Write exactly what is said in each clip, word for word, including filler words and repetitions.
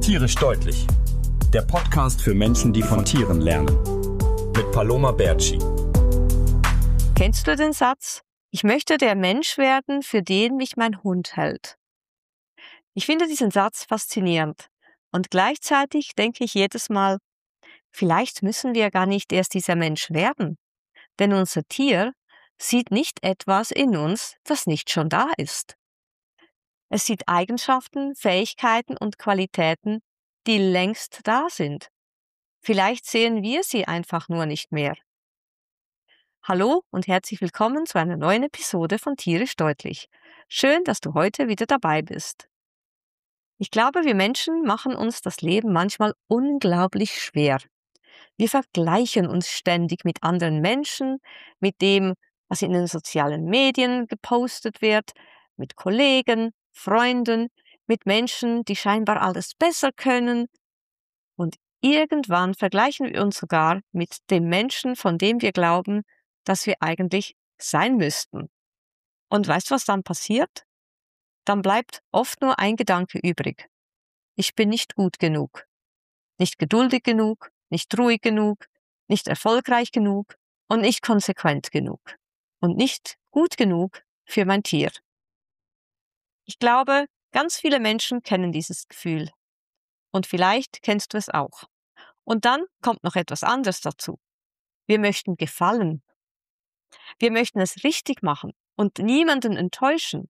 Tierisch deutlich. Der Podcast für Menschen, die von Tieren lernen. Mit Paloma Berci. Kennst du den Satz? Ich möchte der Mensch werden, für den mich mein Hund hält. Ich finde diesen Satz faszinierend. Und gleichzeitig denke ich jedes Mal, vielleicht müssen wir gar nicht erst dieser Mensch werden. Denn unser Tier sieht nicht etwas in uns, das nicht schon da ist. Es sieht Eigenschaften, Fähigkeiten und Qualitäten, die längst da sind. Vielleicht sehen wir sie einfach nur nicht mehr. Hallo und herzlich willkommen zu einer neuen Episode von Tierisch deutlich. Schön, dass du heute wieder dabei bist. Ich glaube, wir Menschen machen uns das Leben manchmal unglaublich schwer. Wir vergleichen uns ständig mit anderen Menschen, mit dem, was in den sozialen Medien gepostet wird, mit Kollegen, Freunden, mit Menschen, die scheinbar alles besser können. Und irgendwann vergleichen wir uns sogar mit dem Menschen, von dem wir glauben, dass wir eigentlich sein müssten. Und weißt du, was dann passiert? Dann bleibt oft nur ein Gedanke übrig. Ich bin nicht gut genug, nicht geduldig genug, nicht ruhig genug, nicht erfolgreich genug und nicht konsequent genug und nicht gut genug für mein Tier. Ich glaube, ganz viele Menschen kennen dieses Gefühl und vielleicht kennst du es auch. Und dann kommt noch etwas anderes dazu. Wir möchten gefallen. Wir möchten es richtig machen und niemanden enttäuschen.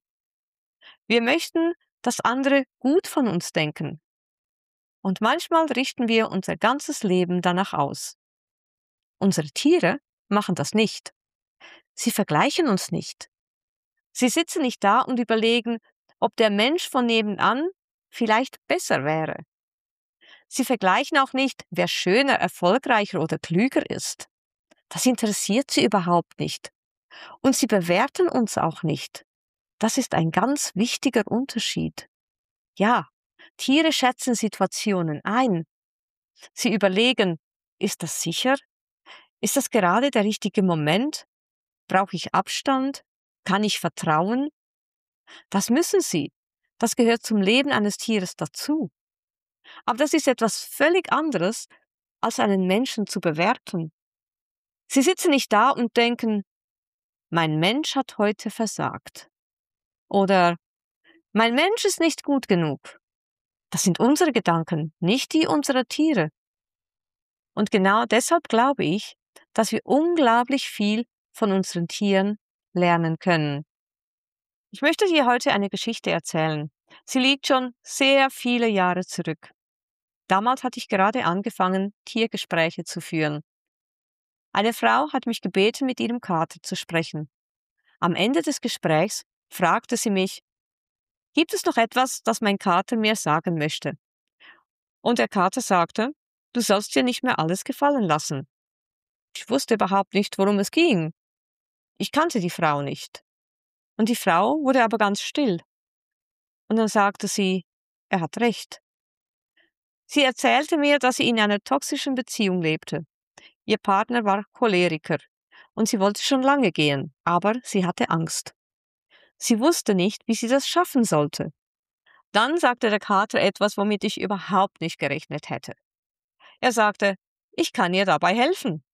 Wir möchten, dass andere gut von uns denken. Und manchmal richten wir unser ganzes Leben danach aus. Unsere Tiere machen das nicht. Sie vergleichen uns nicht. Sie sitzen nicht da und überlegen, ob der Mensch von nebenan vielleicht besser wäre. Sie vergleichen auch nicht, wer schöner, erfolgreicher oder klüger ist. Das interessiert sie überhaupt nicht. Und sie bewerten uns auch nicht. Das ist ein ganz wichtiger Unterschied. Ja, Tiere schätzen Situationen ein. Sie überlegen, ist das sicher? Ist das gerade der richtige Moment? Brauche ich Abstand? Kann ich vertrauen? Das müssen sie. Das gehört zum Leben eines Tieres dazu. Aber das ist etwas völlig anderes, als einen Menschen zu bewerten. Sie sitzen nicht da und denken, mein Mensch hat heute versagt. Oder mein Mensch ist nicht gut genug. Das sind unsere Gedanken, nicht die unserer Tiere. Und genau deshalb glaube ich, dass wir unglaublich viel von unseren Tieren lernen können. Ich möchte dir heute eine Geschichte erzählen. Sie liegt schon sehr viele Jahre zurück. Damals hatte ich gerade angefangen, Tiergespräche zu führen. Eine Frau hat mich gebeten, mit ihrem Kater zu sprechen. Am Ende des Gesprächs fragte sie mich, gibt es noch etwas, das mein Kater mir sagen möchte? Und der Kater sagte, du sollst dir nicht mehr alles gefallen lassen. Ich wusste überhaupt nicht, worum es ging. Ich kannte die Frau nicht. Und die Frau wurde aber ganz still. Und dann sagte sie, er hat recht. Sie erzählte mir, dass sie in einer toxischen Beziehung lebte. Ihr Partner war Choleriker und sie wollte schon lange gehen, aber sie hatte Angst. Sie wusste nicht, wie sie das schaffen sollte. Dann sagte der Kater etwas, womit ich überhaupt nicht gerechnet hätte. Er sagte, ich kann ihr dabei helfen.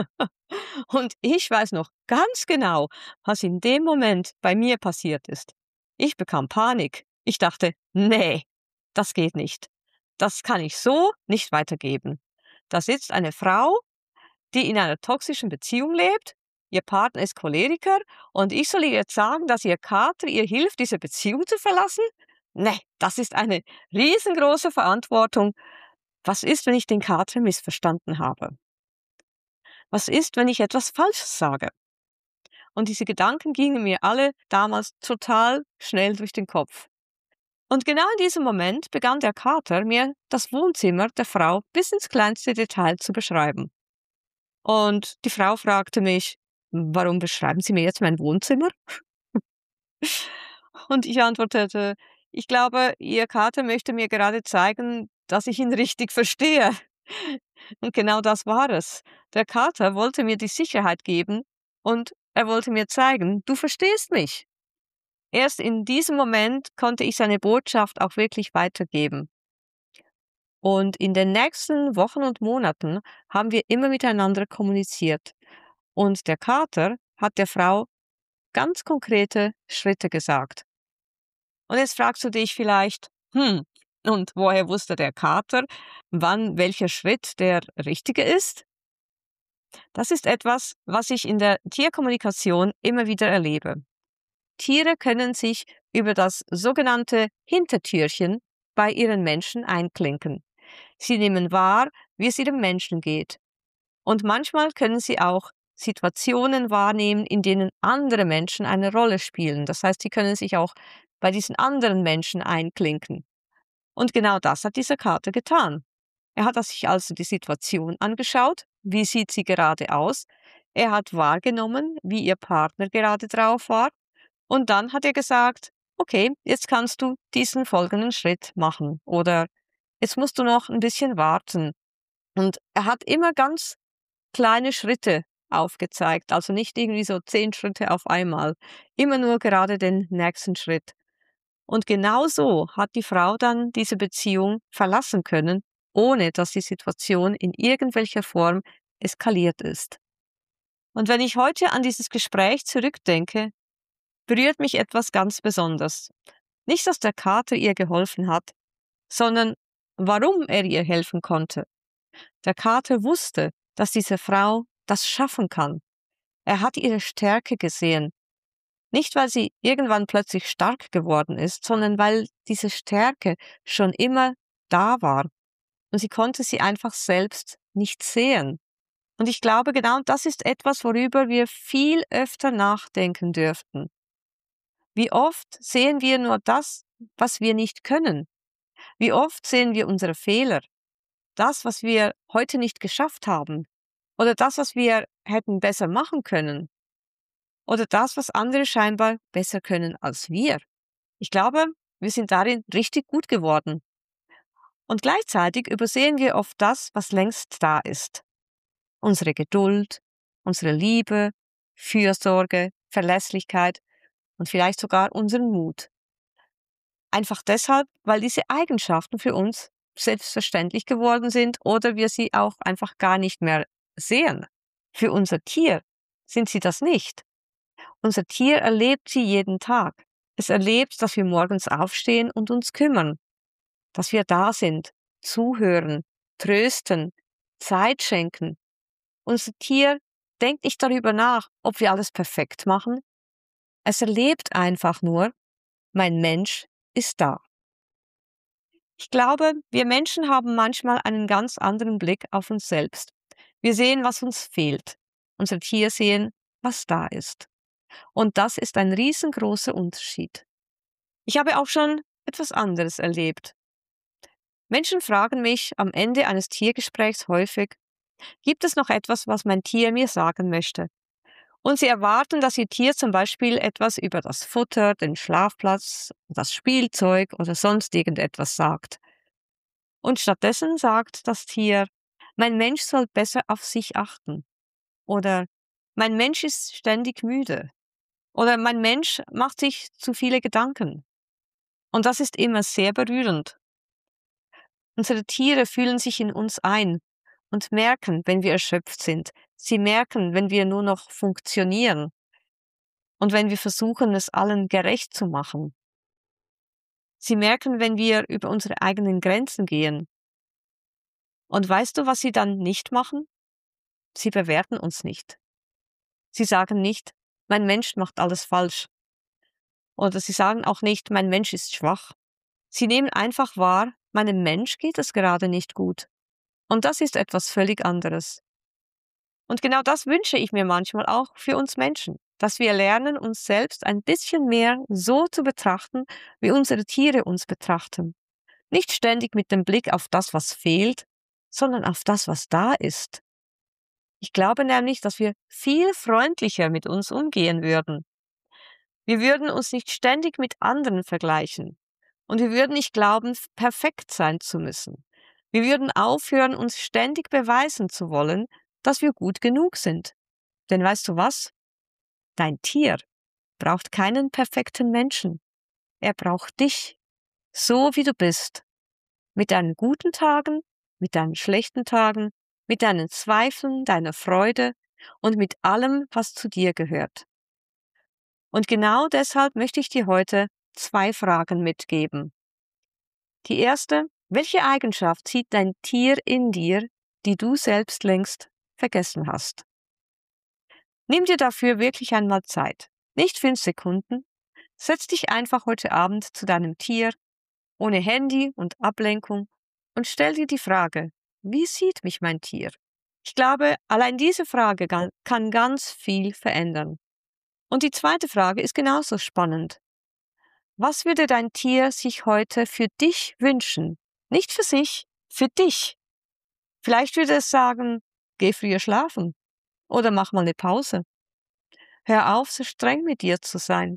Und ich weiß noch ganz genau, was in dem Moment bei mir passiert ist. Ich bekam Panik. Ich dachte, nee, das geht nicht. Das kann ich so nicht weitergeben. Da sitzt eine Frau, die in einer toxischen Beziehung lebt, ihr Partner ist Choleriker und ich soll ihr jetzt sagen, dass ihr Kater ihr hilft, diese Beziehung zu verlassen? Nee, das ist eine riesengroße Verantwortung. Was ist, wenn ich den Kater missverstanden habe? Was ist, wenn ich etwas Falsches sage? Und diese Gedanken gingen mir alle damals total schnell durch den Kopf. Und genau in diesem Moment begann der Kater mir das Wohnzimmer der Frau bis ins kleinste Detail zu beschreiben. Und die Frau fragte mich, warum beschreiben Sie mir jetzt mein Wohnzimmer? Und ich antwortete, ich glaube, Ihr Kater möchte mir gerade zeigen, dass ich ihn richtig verstehe. Und genau das war es. Der Kater wollte mir die Sicherheit geben und er wollte mir zeigen, du verstehst mich. Erst in diesem Moment konnte ich seine Botschaft auch wirklich weitergeben. Und in den nächsten Wochen und Monaten haben wir immer miteinander kommuniziert. Und der Kater hat der Frau ganz konkrete Schritte gesagt. Und jetzt fragst du dich vielleicht, hm, und woher wusste der Kater, wann welcher Schritt der richtige ist? Das ist etwas, was ich in der Tierkommunikation immer wieder erlebe. Tiere können sich über das sogenannte Hintertürchen bei ihren Menschen einklinken. Sie nehmen wahr, wie es ihrem Menschen geht. Und manchmal können sie auch Situationen wahrnehmen, in denen andere Menschen eine Rolle spielen. Das heißt, sie können sich auch bei diesen anderen Menschen einklinken. Und genau das hat dieser Kater getan. Er hat sich also die Situation angeschaut, wie sieht sie gerade aus. Er hat wahrgenommen, wie ihr Partner gerade drauf war. Und dann hat er gesagt, okay, jetzt kannst du diesen folgenden Schritt machen. Oder jetzt musst du noch ein bisschen warten. Und er hat immer ganz kleine Schritte aufgezeigt, also nicht irgendwie so zehn Schritte auf einmal, immer nur gerade den nächsten Schritt. Und genau so hat die Frau dann diese Beziehung verlassen können, ohne dass die Situation in irgendwelcher Form eskaliert ist. Und wenn ich heute an dieses Gespräch zurückdenke, berührt mich etwas ganz Besonderes. Nicht, dass der Kater ihr geholfen hat, sondern warum er ihr helfen konnte. Der Kater wusste, dass diese Frau das schaffen kann. Er hat ihre Stärke gesehen. Nicht, weil sie irgendwann plötzlich stark geworden ist, sondern weil diese Stärke schon immer da war. Und sie konnte sie einfach selbst nicht sehen. Und ich glaube, genau das ist etwas, worüber wir viel öfter nachdenken dürften. Wie oft sehen wir nur das, was wir nicht können? Wie oft sehen wir unsere Fehler? Das, was wir heute nicht geschafft haben? Oder das, was wir hätten besser machen können? Oder das, was andere scheinbar besser können als wir? Ich glaube, wir sind darin richtig gut geworden. Und gleichzeitig übersehen wir oft das, was längst da ist. Unsere Geduld, unsere Liebe, Fürsorge, Verlässlichkeit und vielleicht sogar unseren Mut. Einfach deshalb, weil diese Eigenschaften für uns selbstverständlich geworden sind oder wir sie auch einfach gar nicht mehr sehen. Für unser Tier sind sie das nicht. Unser Tier erlebt sie jeden Tag. Es erlebt, dass wir morgens aufstehen und uns kümmern, dass wir da sind, zuhören, trösten, Zeit schenken. Unser Tier denkt nicht darüber nach, ob wir alles perfekt machen. Es erlebt einfach nur, mein Mensch ist da. Ich glaube, wir Menschen haben manchmal einen ganz anderen Blick auf uns selbst. Wir sehen, was uns fehlt. Unser Tier sehen, was da ist. Und das ist ein riesengroßer Unterschied. Ich habe auch schon etwas anderes erlebt. Menschen fragen mich am Ende eines Tiergesprächs häufig, gibt es noch etwas, was mein Tier mir sagen möchte? Und sie erwarten, dass ihr Tier zum Beispiel etwas über das Futter, den Schlafplatz, das Spielzeug oder sonst irgendetwas sagt. Und stattdessen sagt das Tier, mein Mensch soll besser auf sich achten. Oder mein Mensch ist ständig müde. Oder mein Mensch macht sich zu viele Gedanken. Und das ist immer sehr berührend. Unsere Tiere fühlen sich in uns ein und merken, wenn wir erschöpft sind. Sie merken, wenn wir nur noch funktionieren und wenn wir versuchen, es allen gerecht zu machen. Sie merken, wenn wir über unsere eigenen Grenzen gehen. Und weißt du, was sie dann nicht machen? Sie bewerten uns nicht. Sie sagen nicht, mein Mensch macht alles falsch. Oder sie sagen auch nicht, mein Mensch ist schwach. Sie nehmen einfach wahr, meinem Mensch geht es gerade nicht gut. Und das ist etwas völlig anderes. Und genau das wünsche ich mir manchmal auch für uns Menschen, dass wir lernen, uns selbst ein bisschen mehr so zu betrachten, wie unsere Tiere uns betrachten. Nicht ständig mit dem Blick auf das, was fehlt, sondern auf das, was da ist. Ich glaube nämlich, dass wir viel freundlicher mit uns umgehen würden. Wir würden uns nicht ständig mit anderen vergleichen. Und wir würden nicht glauben, perfekt sein zu müssen. Wir würden aufhören, uns ständig beweisen zu wollen, dass wir gut genug sind. Denn weißt du was? Dein Tier braucht keinen perfekten Menschen. Er braucht dich, so wie du bist. Mit deinen guten Tagen, mit deinen schlechten Tagen, mit deinen Zweifeln, deiner Freude und mit allem, was zu dir gehört. Und genau deshalb möchte ich dir heute zwei Fragen mitgeben. Die erste: Welche Eigenschaft sieht dein Tier in dir, die du selbst längst vergessen hast? Nimm dir dafür wirklich einmal Zeit. Nicht fünf Sekunden. Setz dich einfach heute Abend zu deinem Tier, ohne Handy und Ablenkung, und stell dir die Frage: Wie sieht mich mein Tier? Ich glaube, allein diese Frage kann ganz viel verändern. Und die zweite Frage ist genauso spannend. Was würde dein Tier sich heute für dich wünschen? Nicht für sich, für dich. Vielleicht würde es sagen: Geh früher schlafen oder mach mal eine Pause. Hör auf, so streng mit dir zu sein.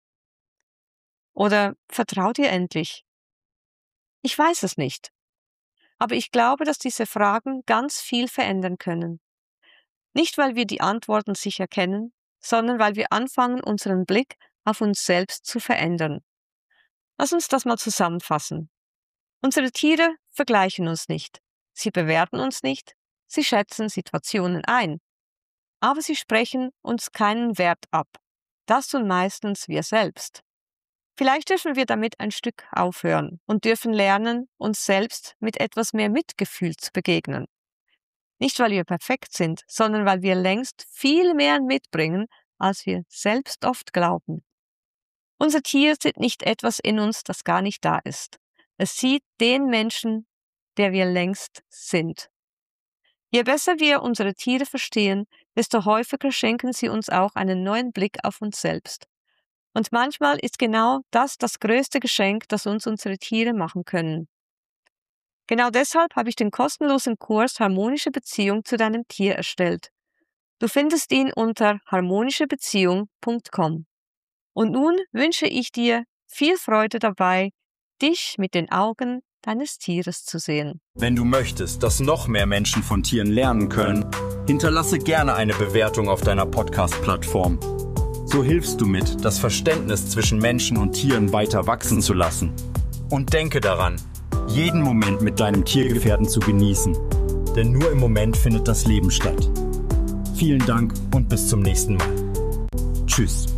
Oder vertrau dir endlich. Ich weiß es nicht. Aber ich glaube, dass diese Fragen ganz viel verändern können. Nicht, weil wir die Antworten sicher kennen, sondern weil wir anfangen, unseren Blick auf uns selbst zu verändern. Lass uns das mal zusammenfassen. Unsere Tiere vergleichen uns nicht. Sie bewerten uns nicht. Sie schätzen Situationen ein. Aber sie sprechen uns keinen Wert ab. Das tun meistens wir selbst. Vielleicht dürfen wir damit ein Stück aufhören und dürfen lernen, uns selbst mit etwas mehr Mitgefühl zu begegnen. Nicht, weil wir perfekt sind, sondern weil wir längst viel mehr mitbringen, als wir selbst oft glauben. Unser Tier sieht nicht etwas in uns, das gar nicht da ist. Es sieht den Menschen, der wir längst sind. Je besser wir unsere Tiere verstehen, desto häufiger schenken sie uns auch einen neuen Blick auf uns selbst. Und manchmal ist genau das das größte Geschenk, das uns unsere Tiere machen können. Genau deshalb habe ich den kostenlosen Kurs Harmonische Beziehung zu deinem Tier erstellt. Du findest ihn unter harmonische beziehung punkt com. Und nun wünsche ich dir viel Freude dabei, dich mit den Augen deines Tieres zu sehen. Wenn du möchtest, dass noch mehr Menschen von Tieren lernen können, hinterlasse gerne eine Bewertung auf deiner Podcast-Plattform. So hilfst du mit, das Verständnis zwischen Menschen und Tieren weiter wachsen zu lassen. Und denke daran, jeden Moment mit deinem Tiergefährten zu genießen. Denn nur im Moment findet das Leben statt. Vielen Dank und bis zum nächsten Mal. Tschüss.